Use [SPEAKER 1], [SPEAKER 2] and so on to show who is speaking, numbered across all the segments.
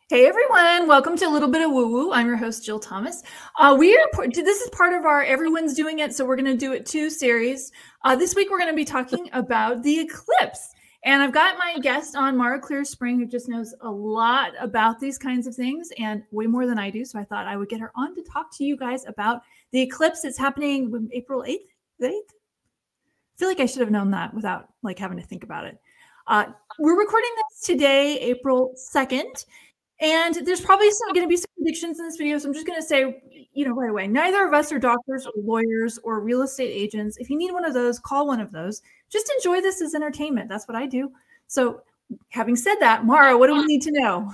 [SPEAKER 1] Hey everyone, welcome to a little bit of woo woo. I'm your host Jill Thomas. This is part of our Everyone's Doing It, so we're going to do it too series. This week we're going to be talking about the eclipse, and I've got my guest on, Mara Clear Spring, who just knows a lot about these kinds of things and way more than I do. So I thought I would get her on to talk to you guys about the eclipse. It's happening April 8th. The 8th? I feel like I should have known that without having to think about it. We're recording this today, April 2nd. And there's probably going to be some predictions in this video. So I'm just going to say, right away, neither of us are doctors or lawyers or real estate agents. If you need one of those, call one of those. Just enjoy this as entertainment. That's what I do. So having said that, Mara, what do we need to know?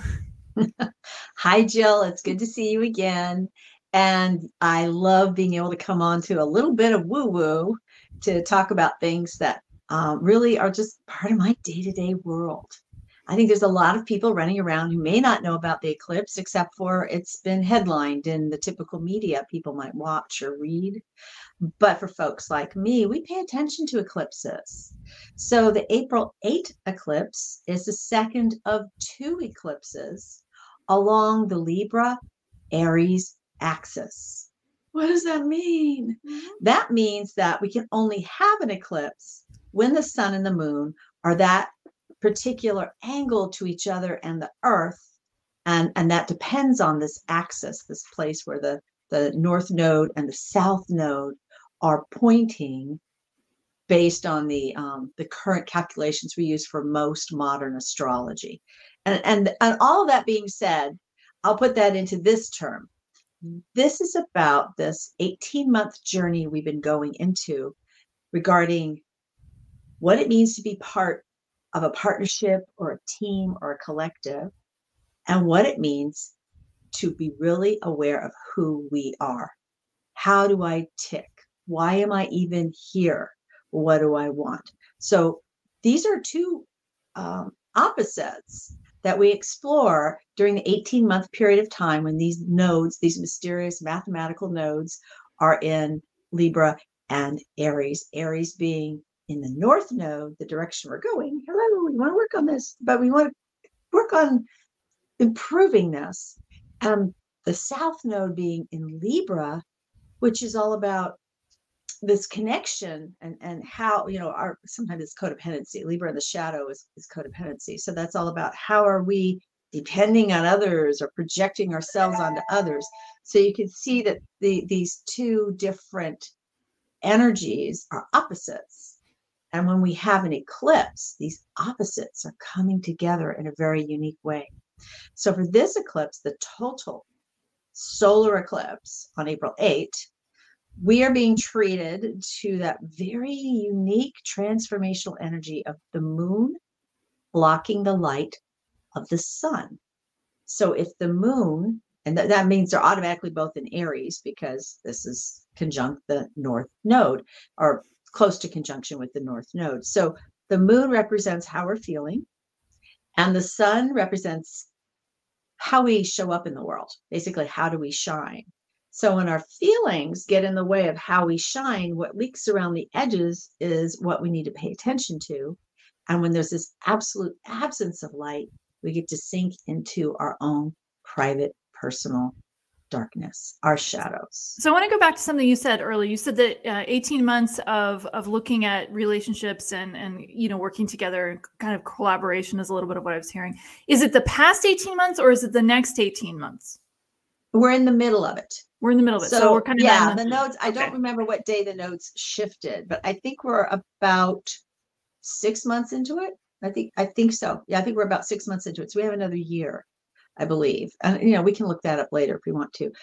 [SPEAKER 2] Hi, Jill. It's good to see you again. And I love being able to come on to a little bit of woo-woo to talk about things that really are just part of my day-to-day world. I think there's a lot of people running around who may not know about the eclipse, except for it's been headlined in the typical media people might watch or read. But for folks like me, we pay attention to eclipses. So the April 8 eclipse is the second of two eclipses along the Libra Aries axis. What does that mean? That means that we can only have an eclipse when the sun and the moon are that particular angle to each other and the earth, and that depends on this axis, this place where the north node and the south node are pointing based on the current calculations we use for most modern astrology. And all of that being said, I'll put that into this term. This is about this 18-month journey we've been going into regarding what it means to be part of a partnership or a team or a collective, and what it means to be really aware of who we are. How do I tick? Why am I even here? What do I want? So these are two opposites that we explore during the 18-month period of time when these nodes, these mysterious mathematical nodes, are in Libra and Aries. Aries being in the north node, the direction we're going. Hello, we want to work on this, but we want to work on improving this. The south node being in Libra, which is all about this connection and how, our sometimes it's codependency. Libra in the shadow is codependency. So that's all about how are we depending on others or projecting ourselves onto others. So you can see that these two different energies are opposites. And when we have an eclipse, these opposites are coming together in a very unique way. So for this eclipse, the total solar eclipse on April 8th, we are being treated to that very unique transformational energy of the moon blocking the light of the sun. So if the moon, and that means they're automatically both in Aries because this is conjunct the north node, or close to conjunction with the north node. So the moon represents how we're feeling, and the sun represents how we show up in the world. Basically, how do we shine? So when our feelings get in the way of how we shine, what leaks around the edges is what we need to pay attention to. And when there's this absolute absence of light, we get to sink into our own private, personal darkness, our shadows.
[SPEAKER 1] So I want to go back to something you said earlier. You said that 18 months of looking at relationships and working together, kind of collaboration is a little bit of what I was hearing. Is it the past 18 months or is it the next 18 months?
[SPEAKER 2] We're in the middle of it.
[SPEAKER 1] We're in the middle of it.
[SPEAKER 2] So
[SPEAKER 1] we're kind of
[SPEAKER 2] the nodes, I don't remember what day the nodes shifted, but I think we're about 6 months into it. I think so. Yeah, I think we're about 6 months into it. So we have another year, I believe. And we can look that up later if we want to,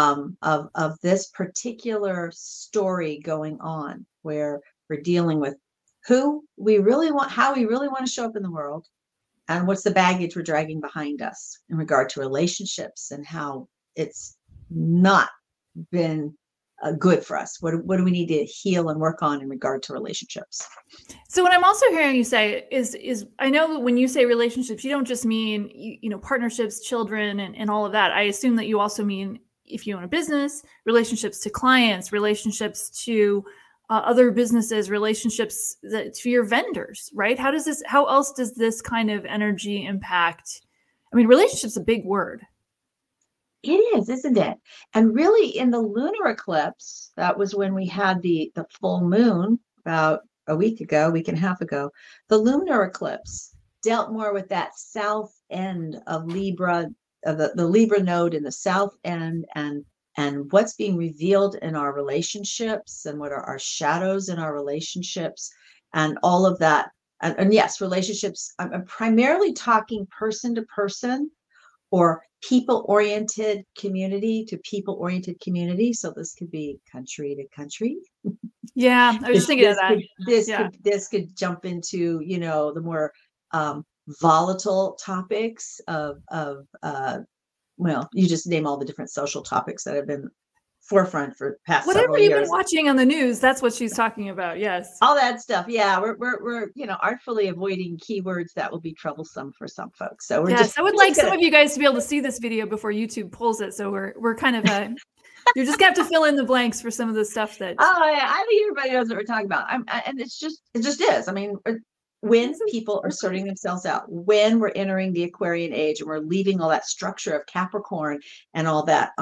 [SPEAKER 2] of this particular story going on where we're dealing with who we really want, how we really want to show up in the world, and what's the baggage we're dragging behind us in regard to relationships and how it's not been good for us. What do we need to heal and work on in regard to relationships?
[SPEAKER 1] So what I'm also hearing you say is I know that when you say relationships, you don't just mean, partnerships, children, and all of that. I assume that you also mean if you own a business, relationships to clients, relationships to other businesses, relationships to your vendors, right? How else does this kind of energy impact I mean, relationship's a big word.
[SPEAKER 2] It is, isn't it? And really, in the lunar eclipse, that was when we had the full moon about a week and a half ago. The lunar eclipse dealt more with that south end of Libra, of the Libra node in the south end, and what's being revealed in our relationships, and what are our shadows in our relationships, and all of that. And yes, relationships. I'm primarily talking person to person, or people-oriented community to people-oriented community. So this could be country to country.
[SPEAKER 1] Yeah, I was just thinking of that.
[SPEAKER 2] This could jump into, the more volatile topics of well, you just name all the different social topics that have been forefront for past
[SPEAKER 1] whatever
[SPEAKER 2] several
[SPEAKER 1] you've
[SPEAKER 2] years.
[SPEAKER 1] been watching on the news, that's what she's talking about. Yes,
[SPEAKER 2] all that stuff. Yeah, we're artfully avoiding keywords that will be troublesome for some folks. So we're
[SPEAKER 1] I would like some of you guys to be able to see this video before YouTube pulls it. So we're kind of you're just gonna have to fill in the blanks for some of the stuff that.
[SPEAKER 2] I think everybody knows what we're talking about. And it just is. I mean, when people are sorting themselves out, when we're entering the Aquarian age and we're leaving all that structure of Capricorn and all that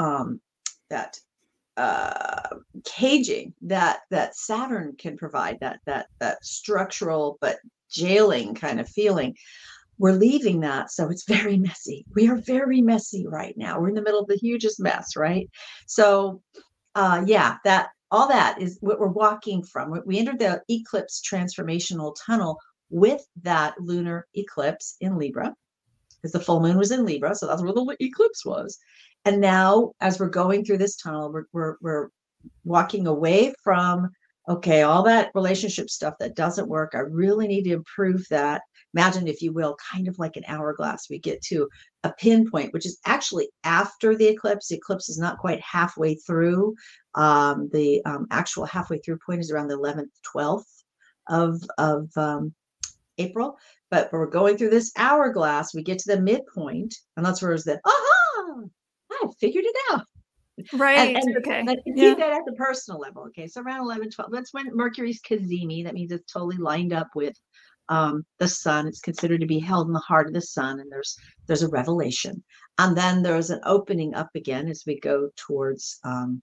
[SPEAKER 2] caging that Saturn can provide, that structural but jailing kind of feeling, we're leaving that. So it's very messy. We are very messy right now. We're in the middle of the hugest mess, right? So that all that is what we're walking from. We entered the eclipse transformational tunnel with that lunar eclipse in Libra, because the full moon was in Libra. So that's where the eclipse was. And now, as we're going through this tunnel, we're walking away from, okay, all that relationship stuff that doesn't work. I really need to improve that. Imagine, if you will, kind of like an hourglass. We get to a pinpoint, which is actually after the eclipse. The eclipse is not quite halfway through. The actual halfway through point is around the 11th, 12th of April. But we're going through this hourglass. We get to the midpoint, and that's where it's that, I figured it out.
[SPEAKER 1] Right.
[SPEAKER 2] Okay. See that at the personal level. Okay. So around 11, 12, that's when Mercury's cazimi. That means it's totally lined up with the sun. It's considered to be held in the heart of the sun. And there's a revelation. And then there's an opening up again as we go towards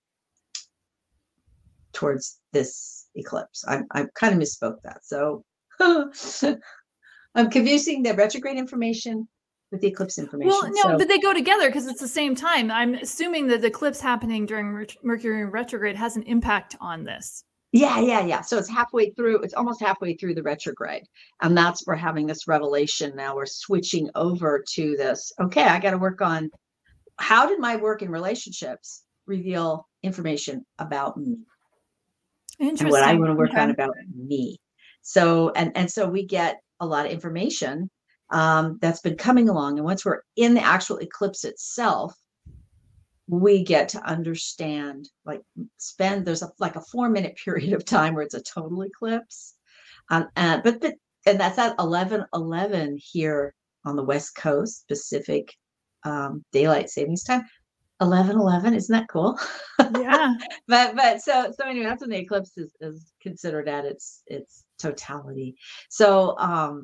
[SPEAKER 2] this eclipse. I kind of misspoke that. So I'm confusing the retrograde information with the eclipse information.
[SPEAKER 1] Well, no, but they go together because it's the same time. I'm assuming that the eclipse happening during Mercury in retrograde has an impact on this.
[SPEAKER 2] Yeah. So it's halfway through. It's almost halfway through the retrograde. And that's we're having this revelation. Now we're switching over to this. Okay, I got to work on, how did my work in relationships reveal information about me?
[SPEAKER 1] Interesting.
[SPEAKER 2] And what I want to work on about me. So, and so we get a lot of information that's been coming along. And once we're in the actual eclipse itself, we get to understand, there's a 4-minute period of time where it's a total eclipse. But that's at 11:11 here on the West Coast, Pacific daylight savings time. 11:11, isn't that cool?
[SPEAKER 1] Yeah.
[SPEAKER 2] but so anyway, that's when the eclipse is considered at its totality. So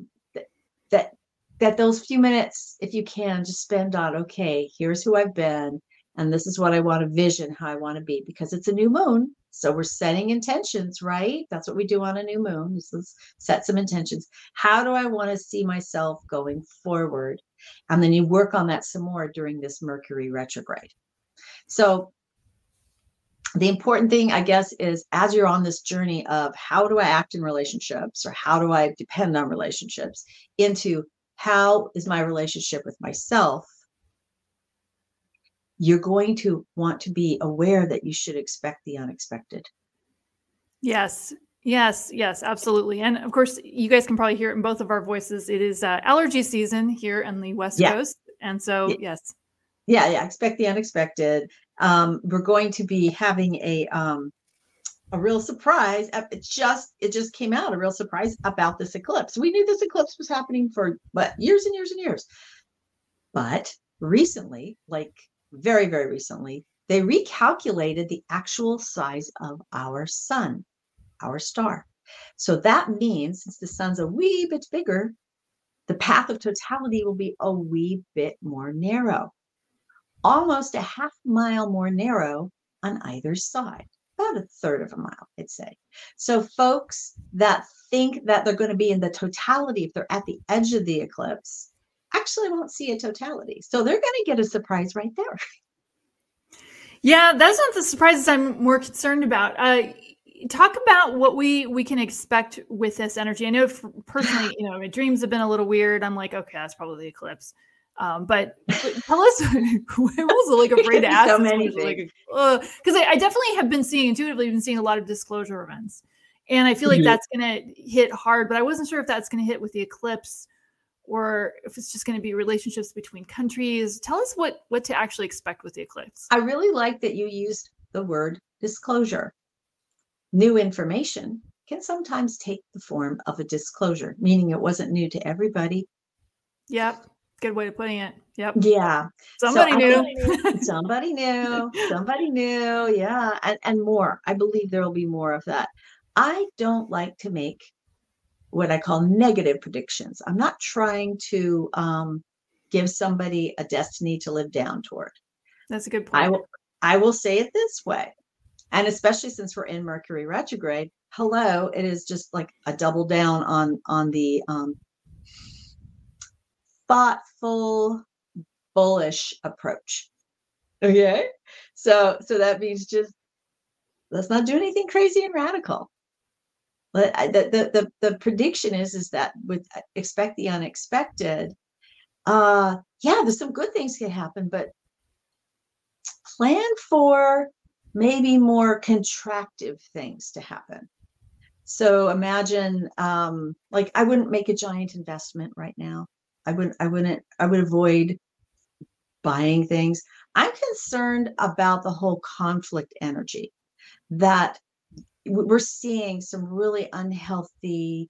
[SPEAKER 2] that those few minutes, if you can, just spend on, okay, here's who I've been, and this is what I want to vision, how I want to be, because it's a new moon. So we're setting intentions, right? That's what we do on a new moon, is let's set some intentions. How do I want to see myself going forward? And then you work on that some more during this Mercury retrograde. So the important thing, I guess, is as you're on this journey of how do I act in relationships, or how do I depend on relationships, into how is my relationship with myself, you're going to want to be aware that you should expect the unexpected.
[SPEAKER 1] Yes, absolutely. And of course, you guys can probably hear it in both of our voices. It is allergy season here on the West Coast. And so, yes.
[SPEAKER 2] Yeah. Expect the unexpected. We're going to be having a real surprise. It just came out, a real surprise about this eclipse. We knew this eclipse was happening for years and years and years. But recently, very, very recently, they recalculated the actual size of our sun, our star. So that means, since the sun's a wee bit bigger The path of totality will be a wee bit more narrow, almost a half mile more narrow on either side, about a third of a mile, I'd say. So folks that think that they're going to be in the totality, if they're at the edge of the eclipse, actually won't see a totality. So they're going to get a surprise right there.
[SPEAKER 1] Yeah, that's not the surprises I'm more concerned about. Talk about what we can expect with this energy. I know personally, my dreams have been a little weird. I'm like, okay, that's probably the eclipse. But tell us, I was like afraid to ask
[SPEAKER 2] So
[SPEAKER 1] this
[SPEAKER 2] many
[SPEAKER 1] question, because I definitely have been intuitively seeing a lot of disclosure events, and I feel like that's going to hit hard. But I wasn't sure if that's going to hit with the eclipse, or if it's just going to be relationships between countries. Tell us what to actually expect with the eclipse.
[SPEAKER 2] I really like that you used the word disclosure. New information can sometimes take the form of a disclosure, meaning it wasn't new to everybody.
[SPEAKER 1] Yep. Good way of putting it. Yep.
[SPEAKER 2] Yeah.
[SPEAKER 1] Somebody knew.
[SPEAKER 2] Somebody knew. Yeah. And more. I believe there will be more of that. I don't like to make what I call negative predictions. I'm not trying to give somebody a destiny to live down toward.
[SPEAKER 1] That's a good point.
[SPEAKER 2] I will say it this way. And especially since we're in Mercury retrograde, hello, it is just like a double down on the thoughtful, bullish approach. Okay, so that means just let's not do anything crazy and radical. But the prediction is that with expect the unexpected. Yeah, there's some good things can happen, but plan for maybe more contractive things to happen. So imagine, like I wouldn't make a giant investment right now. I would avoid buying things. I'm concerned about the whole conflict energy that we're seeing some really unhealthy,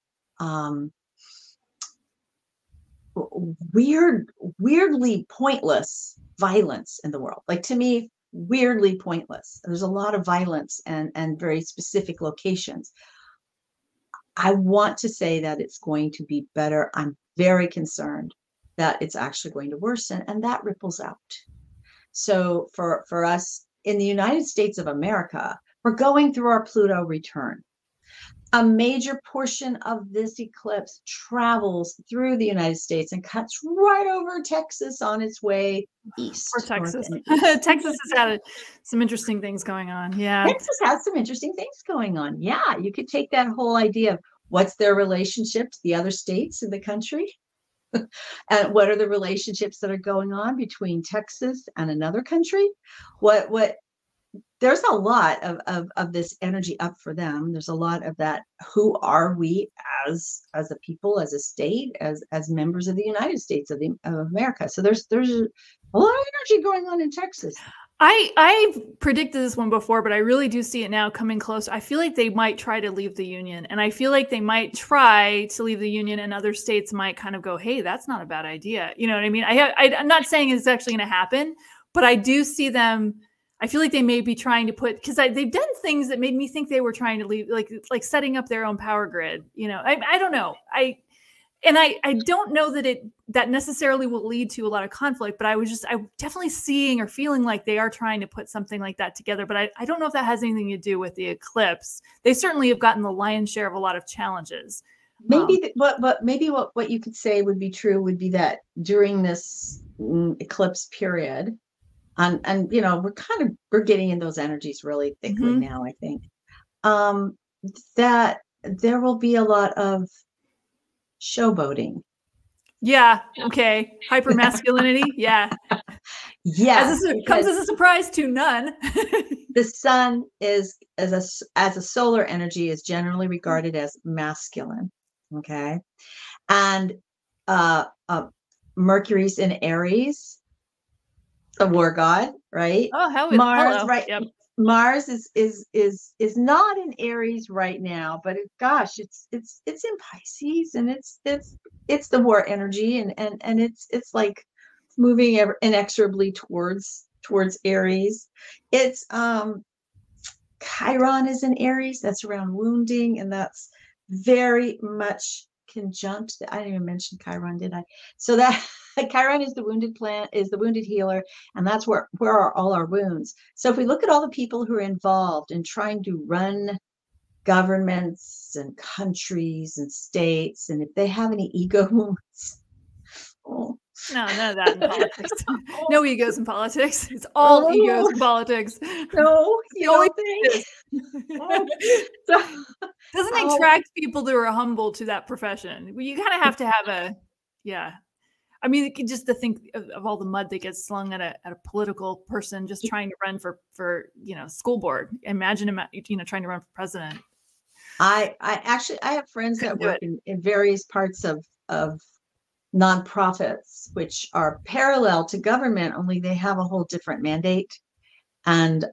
[SPEAKER 2] weirdly pointless violence in the world. Like to me, weirdly pointless. There's a lot of violence and very specific locations. I want to say that it's going to be better. I'm very concerned that it's actually going to worsen, and that ripples out. So for us in the United States of America, we're going through our Pluto return. A major portion of this eclipse travels through the United States and cuts right over Texas on its way east.
[SPEAKER 1] Or Texas. Texas has had some interesting things going on. Yeah.
[SPEAKER 2] Texas has some interesting things going on. Yeah. You could take that whole idea of what's their relationship to the other states in the country? And what are the relationships that are going on between Texas and another country? What there's a lot of this energy up for them. There's a lot of that. Who are we as a people, as a state, as members of the United States of America? So there's a lot of energy going on in Texas.
[SPEAKER 1] I've predicted this one before, but I really do see it now coming close. I feel like they might try to leave the union, and I feel like they might try to leave the union, and other states might kind of go, "Hey, that's not a bad idea." You know what I mean? I'm not saying it's actually going to happen, but I do see them. I feel like they may be trying to put, because they've done things that made me think they were trying to leave, like setting up their own power grid. I don't know. I don't know that necessarily will lead to a lot of conflict, but I'm definitely seeing or feeling like they are trying to put something like that together. But I don't know if that has anything to do with the eclipse. They certainly have gotten the lion's share of a lot of challenges.
[SPEAKER 2] Maybe what you could say would be true would be that during this eclipse period, and we're getting in those energies really thickly now, I think, that there will be a lot of showboating.
[SPEAKER 1] Yeah. Okay. Hypermasculinity. Yeah.
[SPEAKER 2] Yeah.
[SPEAKER 1] Comes as a surprise to none.
[SPEAKER 2] The sun is as a solar energy is generally regarded as masculine. Okay. And Mercury's in Aries, the war god, right?
[SPEAKER 1] Oh,
[SPEAKER 2] Mars,
[SPEAKER 1] hello.
[SPEAKER 2] right?
[SPEAKER 1] Yep.
[SPEAKER 2] Mars is not in Aries right now, but gosh, it's in Pisces, and it's the war energy, and it's like moving inexorably towards Aries. It's Chiron is in Aries. That's around wounding, and that's very much conjunct, I didn't even mention Chiron, did I? So that Chiron is the wounded planet, is the wounded healer, and that's where are all our wounds. So if we look at all the people who are involved in trying to run governments and countries and states, and if they have any ego wounds,
[SPEAKER 1] no, none of that in politics. No egos in politics. It's all egos in politics.
[SPEAKER 2] No, you don't think?
[SPEAKER 1] Doesn't attract people that are humble to that profession. You kind of have to have I mean, just to think of all the mud that gets slung at a political person just trying to run for school board. Imagine trying to run for president.
[SPEAKER 2] I have friends that work in various parts of nonprofits, which are parallel to government, only they have a whole different mandate. And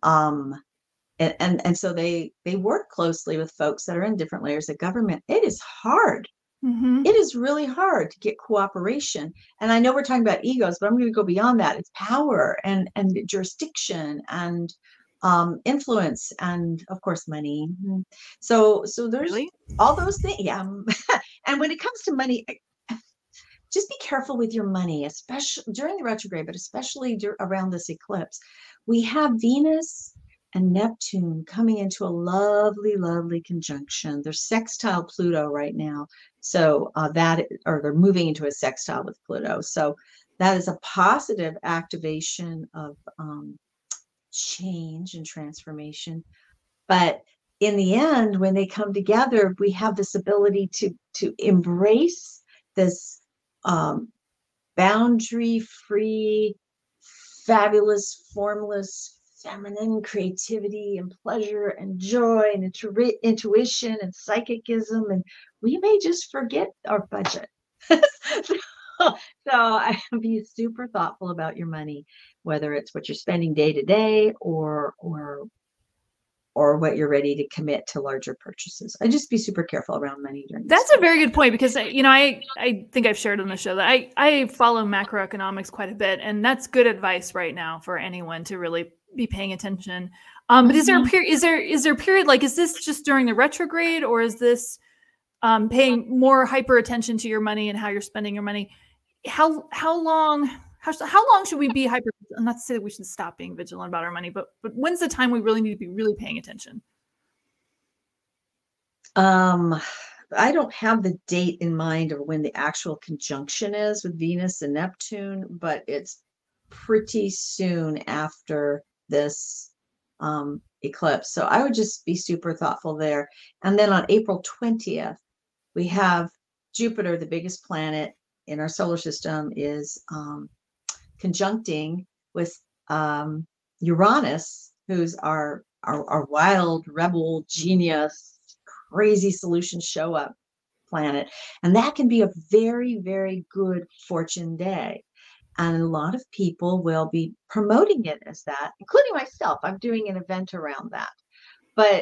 [SPEAKER 2] so they work closely with folks that are in different layers of government. It is hard. Mm-hmm. It is really hard to get cooperation. And I know we're talking about egos, but I'm going to go beyond that. It's power and jurisdiction and influence and of course money. So there's all those things. Yeah. And when it comes to money, just be careful with your money, especially during the retrograde, but especially around this eclipse. We have Venus and Neptune coming into a lovely, lovely conjunction. They're sextile Pluto right now. So they're moving into a sextile with Pluto. So that is a positive activation of change and transformation. But in the end, when they come together, we have this ability to embrace this boundary-free, fabulous, formless, feminine creativity and pleasure and joy and intuition and psychicism, and we may just forget our budget. So I be super thoughtful about your money, whether it's what you're spending day to day or what you're ready to commit to larger purchases. I just be super careful around money during this
[SPEAKER 1] That's time. A very good point, because I think I've shared on the show that I follow macroeconomics quite a bit, and that's good advice right now for anyone to really be paying attention. But is there a period? Is there a period, like, is this just during the retrograde, or is this paying more hyper attention to your money and how you're spending your money? How long should we be hyper? Not to say that we should stop being vigilant about our money, but when's the time we really need to be really paying attention?
[SPEAKER 2] I don't have the date in mind of when the actual conjunction is with Venus and Neptune, but it's pretty soon after this eclipse. So I would just be super thoughtful there. And then on April 20th, we have Jupiter, the biggest planet in our solar system, is conjuncting with Uranus, who's our wild rebel genius, crazy solution show up planet. And that can be a very, very good fortune day. And a lot of people will be promoting it as that, including myself. I'm doing an event around that. But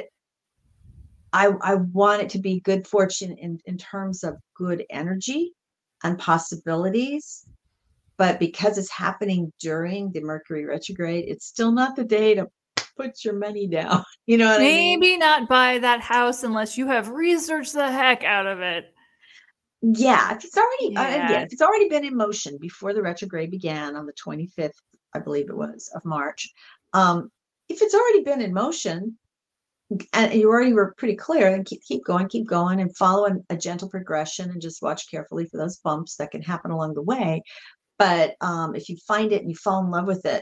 [SPEAKER 2] I want it to be good fortune in terms of good energy and possibilities. But because it's happening during the Mercury retrograde, it's still not the day to put your money down. You know what I mean?
[SPEAKER 1] Maybe not buy that house unless you have researched the heck out of it.
[SPEAKER 2] Yeah, if it's already if it's already been in motion before the retrograde began on the 25th, I believe it was, of March. If it's already been in motion and you already were pretty clear, then keep going and follow a gentle progression and just watch carefully for those bumps that can happen along the way. But if you find it and you fall in love with it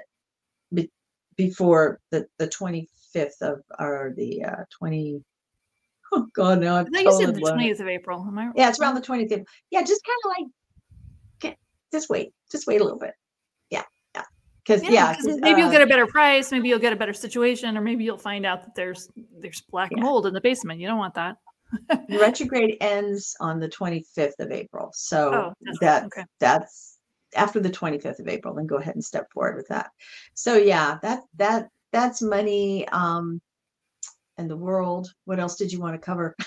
[SPEAKER 2] before the 25th of, or the 20, oh God, no,
[SPEAKER 1] I think you said the 20th of April. Am I right?
[SPEAKER 2] Yeah, it's around the 20th of, yeah, just kind of like, just wait a little bit. Because
[SPEAKER 1] maybe you'll get a better price, maybe you'll get a better situation, or maybe you'll find out that there's black mold in the basement. You don't want that.
[SPEAKER 2] The retrograde ends on the 25th of April. So that's after the 25th of April, then go ahead and step forward with that. So yeah, that's money and the world. What else did you want to cover?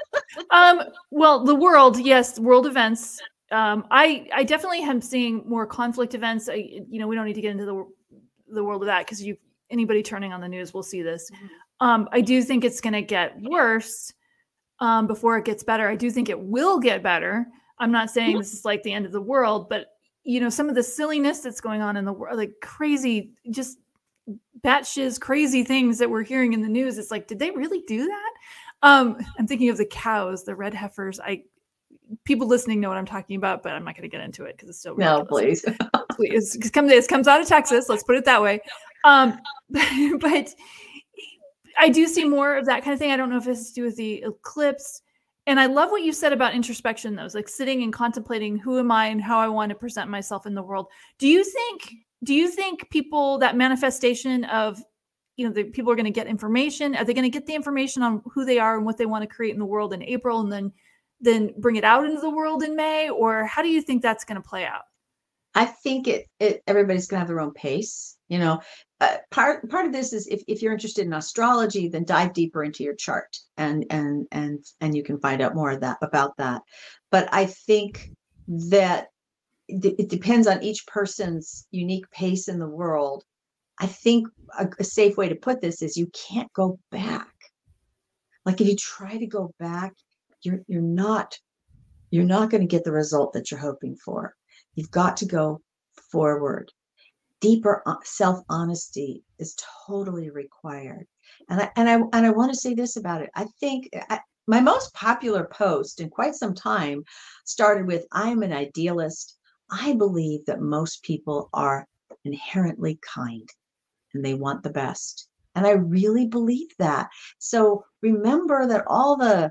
[SPEAKER 1] Well, the world, yes, world events. I definitely am seeing more conflict events. We don't need to get into the world of that, because anybody turning on the news will see this. I do think it's going to get worse before it gets better. I do think it will get better. I'm not saying this is like the end of the world, but some of the silliness that's going on in the world, like crazy, just batshit crazy things that we're hearing in the news. It's like, did they really do that? I'm thinking of the cows, the red heifers. People listening know what I'm talking about, but I'm not going to get into it because it's so ridiculous.
[SPEAKER 2] No, please.
[SPEAKER 1] Please, it comes out of Texas. Let's put it that way. But I do see more of that kind of thing. I don't know if it has to do with the eclipse. And I love what you said about introspection, though, like sitting and contemplating who am I and how I want to present myself in the world. Do you think people, that manifestation of, the people are going to get information? Are they going to get the information on who they are and what they want to create in the world in April and then bring it out into the world in May? Or how do you think that's going to play out?
[SPEAKER 2] I think everybody's going to have their own pace. Part of this is if you're interested in astrology, then dive deeper into your chart and you can find out more about that. But I think that it depends on each person's unique pace in the world. I think a safe way to put this is you can't go back. Like if you try to go back, you're not going to get the result that you're hoping for. You've got to go forward. Deeper self-honesty is totally required. And I want to say this about it. I think my most popular post in quite some time started with, I am an idealist. I believe that most people are inherently kind and they want the best. And I really believe that. So remember that all the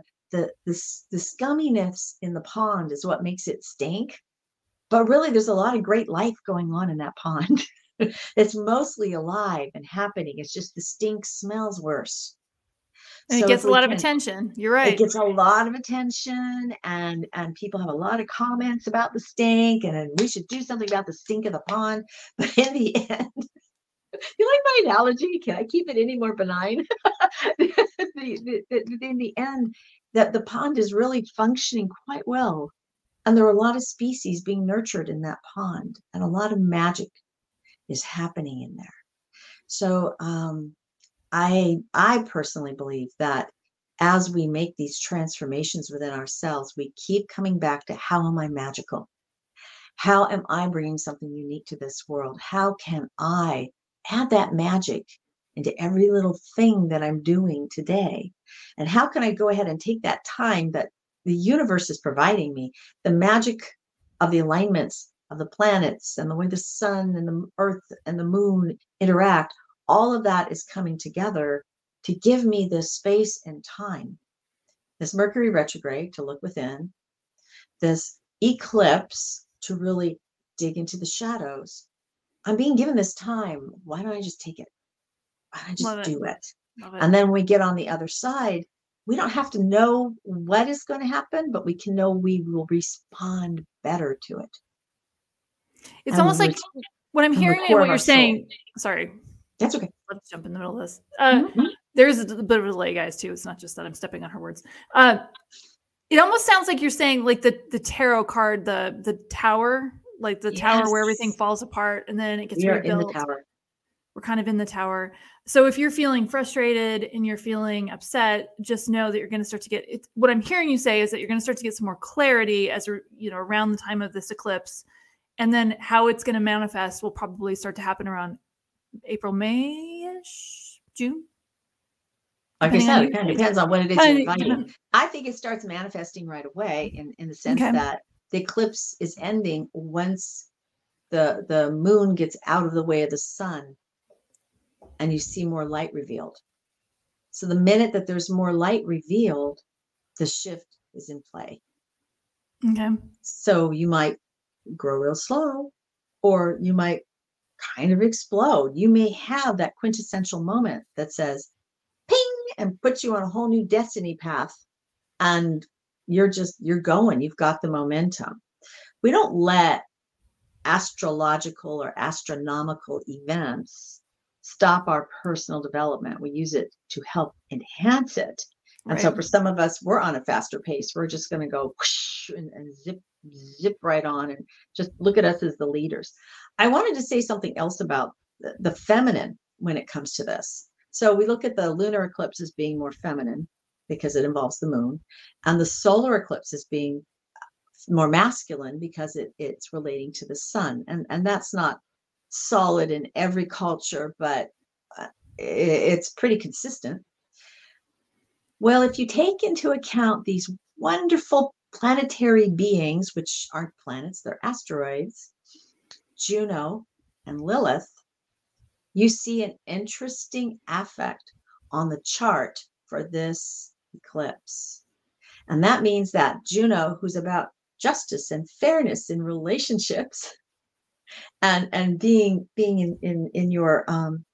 [SPEAKER 2] scumminess in the pond is what makes it stink. But really, there's a lot of great life going on in that pond. It's mostly alive and happening. It's just the stink smells worse.
[SPEAKER 1] And it gets a lot of attention. You're right.
[SPEAKER 2] It gets a lot of attention, and people have a lot of comments about the stink, and we should do something about the stink of the pond. But in the end, you like my analogy? Can I keep it any more benign? In the end, that the pond is really functioning quite well. And there are a lot of species being nurtured in that pond, and a lot of magic is happening in there. So I personally believe that as we make these transformations within ourselves, we keep coming back to how am I magical? How am I bringing something unique to this world? How can I add that magic into every little thing that I'm doing today? And how can I go ahead and take that time that the universe is providing me, the magic of the alignments of the planets and the way the sun and the earth and the moon interact, all of that is coming together to give me this space and time. This Mercury retrograde to look within, this eclipse to really dig into the shadows. I'm being given this time. Why don't I just take it? Why don't I just do it? And then when we get on the other side, we don't have to know what is going to happen, but we can know we will respond better to it.
[SPEAKER 1] It's almost like what I'm hearing and what you're saying. Sorry.
[SPEAKER 2] That's okay.
[SPEAKER 1] Let's jump in the middle of this. There's a bit of a delay, guys, too. It's not just that I'm stepping on her words. It almost sounds like you're saying like the tarot card, the tower, like the tower where everything falls apart and then it gets rebuilt.
[SPEAKER 2] In the tower.
[SPEAKER 1] We're kind of in the tower. So if you're feeling frustrated and you're feeling upset, just know that you're going to start to get it. What I'm hearing you say is that you're going to start to get some more clarity as around the time of this eclipse, and then how it's going to manifest will probably start to happen around April, May-ish, June.
[SPEAKER 2] Like I said, it kind of depends on what it is you're inviting. I think it starts manifesting right away in the sense that the eclipse is ending once the moon gets out of the way of the sun and you see more light revealed. So the minute that there's more light revealed, the shift is in play.
[SPEAKER 1] Okay.
[SPEAKER 2] So you might grow real slow, or you might kind of explode. You may have that quintessential moment that says, ping, and puts you on a whole new destiny path. And you're going, you've got the momentum. We don't let astrological or astronomical events stop our personal development. We use it to help enhance it. And so for some of us, we're on a faster pace. We're just going to go whoosh and zip right on and just look at us as the leaders. I wanted to say something else about the feminine when it comes to this. So we look at the lunar eclipse as being more feminine. because it involves the moon, and the solar eclipse as being more masculine because it's relating to the sun. And that's not solid in every culture, but it's pretty consistent. Well, if you take into account these wonderful planetary beings, which aren't planets, they're asteroids, Juno and Lilith, you see an interesting affect on the chart for this eclipse. And that means that Juno, who's about justice and fairness in relationships, and being in your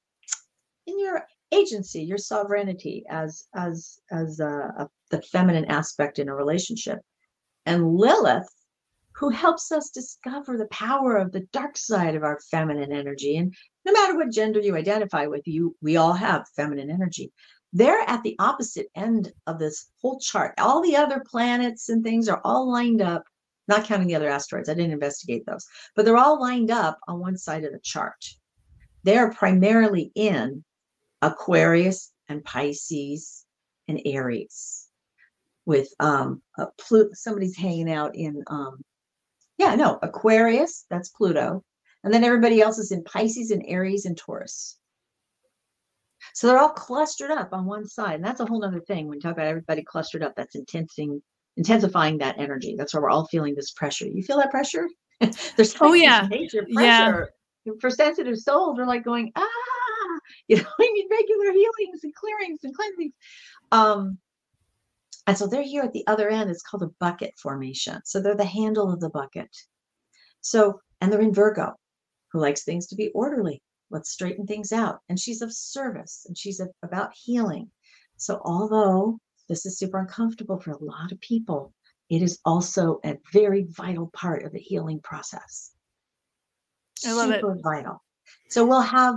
[SPEAKER 2] agency, your sovereignty as the feminine aspect in a relationship, and Lilith, who helps us discover the power of the dark side of our feminine energy. And no matter what gender you identify with, we all have feminine energy. They're at the opposite end of this whole chart. All the other planets and things are all lined up, not counting the other asteroids. I didn't investigate those, but they're all lined up on one side of the chart. They're primarily in Aquarius and Pisces and Aries, with somebody's hanging out in Aquarius, that's Pluto, and then everybody else is in Pisces and Aries and Taurus. So they're all clustered up on one side, and that's a whole other thing. When you talk about everybody clustered up, that's intensifying that energy. That's why we're all feeling this pressure. You feel that pressure? There's
[SPEAKER 1] this
[SPEAKER 2] major pressure. For sensitive souls, we're like going, we need regular healings and clearings and cleansings. And so they're here at the other end. It's called a bucket formation. So they're the handle of the bucket. So, and they're in Virgo, who likes things to be orderly. Let's straighten things out. And she's of service, and she's about healing. So although this is super uncomfortable for a lot of people, it is also a very vital part of the healing process.
[SPEAKER 1] I love
[SPEAKER 2] super vital. So we'll have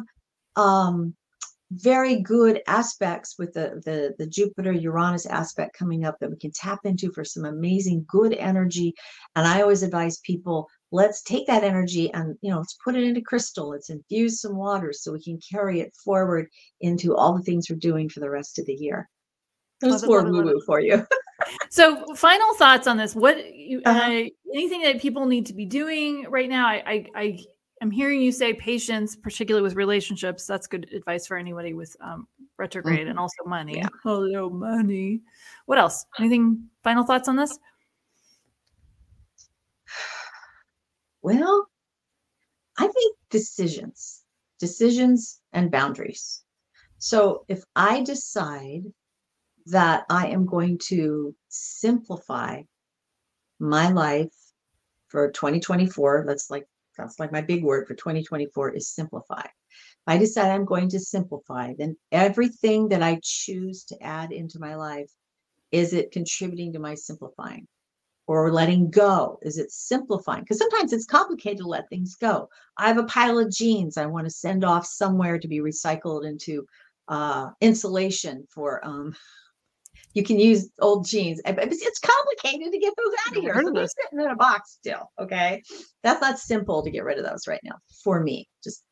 [SPEAKER 2] very good aspects with the Jupiter Uranus aspect coming up that we can tap into for some amazing good energy. And I always advise people, let's take that energy and let's put it into crystal. Let's infuse some water so we can carry it forward into all the things we're doing for the rest of the year. There's more woo-woo for you.
[SPEAKER 1] So final thoughts on this. What anything that people need to be doing right now? I'm hearing you say patience, particularly with relationships. That's good advice for anybody with retrograde and also money. Yeah. Hello, money. What else? Anything? Final thoughts on this?
[SPEAKER 2] Well, I think decisions and boundaries. So if I decide that I am going to simplify my life for 2024, that's like my big word for 2024 is simplify. If I decide I'm going to simplify, then everything that I choose to add into my life, is it contributing to my simplifying? Or letting go, is it simplifying? Because sometimes it's complicated to let things go. I have a pile of jeans I want to send off somewhere to be recycled into insulation for you can use old jeans. It's complicated to get those out of here. So they're sitting in a box still. Okay. That's not simple to get rid of those right now for me.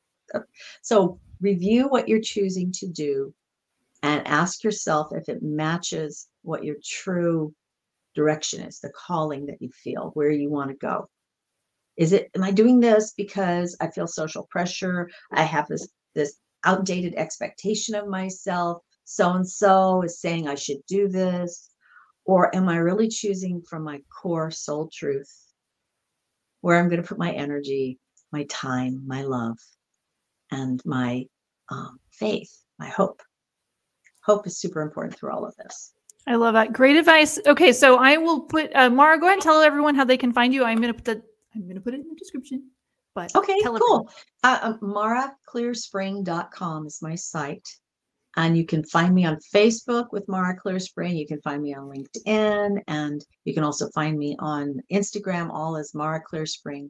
[SPEAKER 2] So review what you're choosing to do and ask yourself if it matches what your true direction is, the calling that you feel, where you want to go. Am I doing this because I feel social pressure? I have this outdated expectation of myself. So-and-so is saying I should do this. Or am I really choosing from my core soul truth, where I'm going to put my energy, my time, my love, and my faith, my hope. Hope is super important through all of this.
[SPEAKER 1] I love that. Great advice. Okay, so I will put Mara. Go ahead and tell everyone how they can find you. I'm going to put it in the description. But
[SPEAKER 2] okay, cool. MaraClearspring.com is my site, and you can find me on Facebook with Mara Clearspring. You can find me on LinkedIn, and you can also find me on Instagram, all as Mara Clearspring.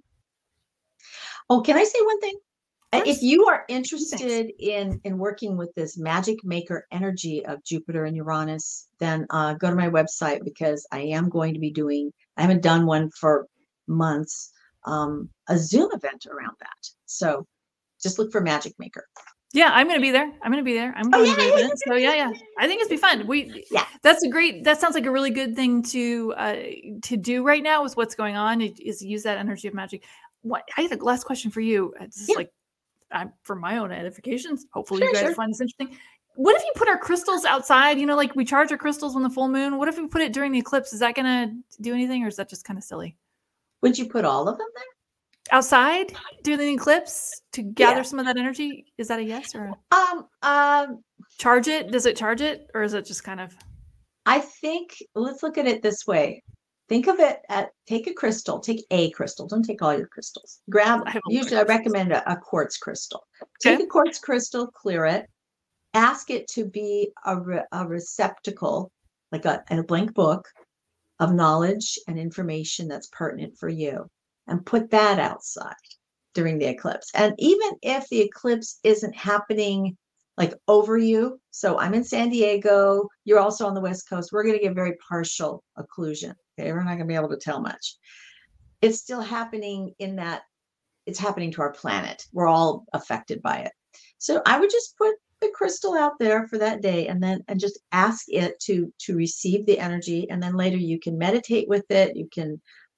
[SPEAKER 2] Oh, can I say one thing? If you are interested in working with this magic maker energy of Jupiter and Uranus, then go to my website, because I am going to be doing, I haven't done one for months, a Zoom event around that. So just look for Magic Maker.
[SPEAKER 1] Yeah, I'm going to be there. I'm going to be there. I'm going to be there. So yeah. I think it's be fun. That sounds like a really good thing to do right now with what's going on is use that energy of magic. I had a last question for you. This is for my own edification. Hopefully you guys find this interesting. What if you put our crystals outside? Like we charge our crystals on the full moon. What if we put it during the eclipse? Is that going to do anything, or is that just kind of silly?
[SPEAKER 2] Would you put all of them there?
[SPEAKER 1] Outside during the eclipse to gather some of that energy? Is that a yes or
[SPEAKER 2] charge
[SPEAKER 1] it? Does it charge it, or is it just kind of?
[SPEAKER 2] I think let's look at it this way. Think of it take a crystal, take a crystal. Don't take all your crystals. Usually I recommend a quartz crystal. Take a quartz crystal, clear it, ask it to be a receptacle, like a blank book of knowledge and information that's pertinent for you, and put that outside during the eclipse. And even if the eclipse isn't happening like over you, so I'm in San Diego, you're also on the West Coast, we're going to get very partial occlusion. Okay, we're not going to be able to tell much. It's still happening in that it's happening to our planet. We're all affected by it. So I would just put the crystal out there for that day and just ask it to receive the energy. And then later you can meditate with it. You can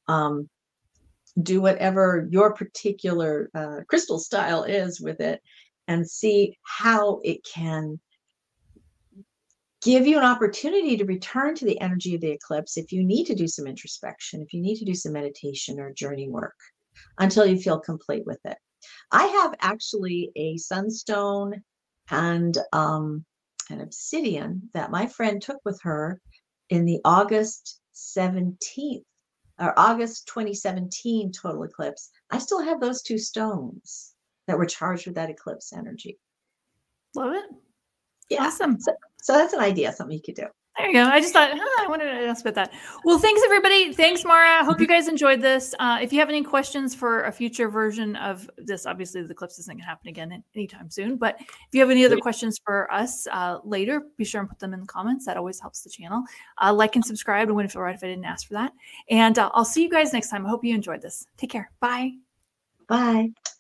[SPEAKER 2] do whatever your particular crystal style is with it and see how it can give you an opportunity to return to the energy of the eclipse if you need to do some introspection, if you need to do some meditation or journey work until you feel complete with it. I have actually a sunstone and an obsidian that my friend took with her in the August 17th or August 2017 total eclipse. I still have those two stones that were charged with that eclipse energy.
[SPEAKER 1] Love it.
[SPEAKER 2] Yeah.
[SPEAKER 1] Awesome.
[SPEAKER 2] So that's an idea, something you could do.
[SPEAKER 1] There you go. I just thought, I wanted to ask about that. Well, thanks, everybody. Thanks, Mara. I hope you guys enjoyed this. If you have any questions for a future version of this, obviously the eclipse isn't going to happen again anytime soon. But if you have any other questions for us later, be sure and put them in the comments. That always helps the channel. Like and subscribe. I wouldn't feel right if I didn't ask for that. And I'll see you guys next time. I hope you enjoyed this. Take care. Bye.
[SPEAKER 2] Bye.